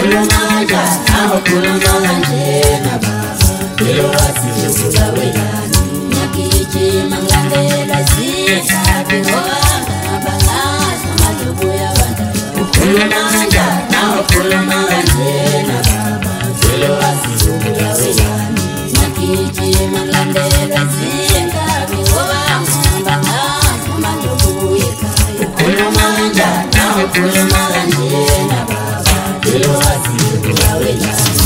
Kulumanga, naho kulumanga njena baba. Kilo wasijukula welani. Nyakiji mangalela zika biwanga. Bangaza malubu ya bandala. Kulumanga, naho kulumanga njena baba. Kilo wasijukula welani. Nyakiji mangalela zika biwanga. Bangaza malubu ya kaya. Kulumanga, naho kulumanga njena baba. Kilo wasijukula welani.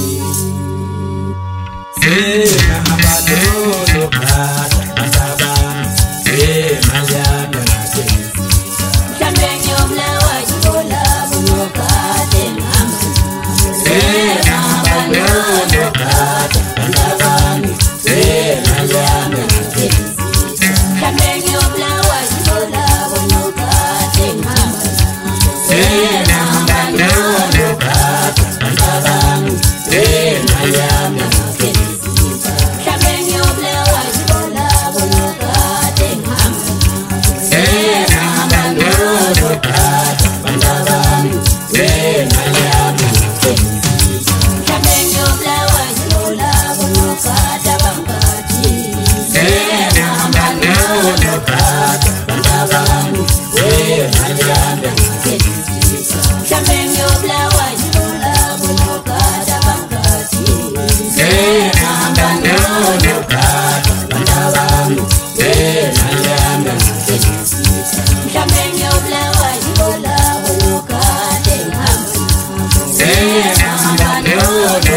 Sema abadolo kata matabani. Sema yame matenzi. Shambenyo mlewa jibola bunokate mama. Sema abadolo kata matabani. Sema yame matenzi. Shambenyo mlewa jibola bunokate mama. Sema abadolo kata matabani. Sema yame matenzi. Shambenyo mlewa jibola bunokate mama. Sema abadolo kata matabani. Sema yame matenzi. Shambenyo mlewa jibola bunokate bangati. Sema abadolo kata matabani. Sema yame matenzi. Shambenyo mlewa jibola bunokate bangati. Sema abadolo kata matabani. Sema yame matenzi. Shambenyo mlewa jibola bunokate mama. Sema abadolo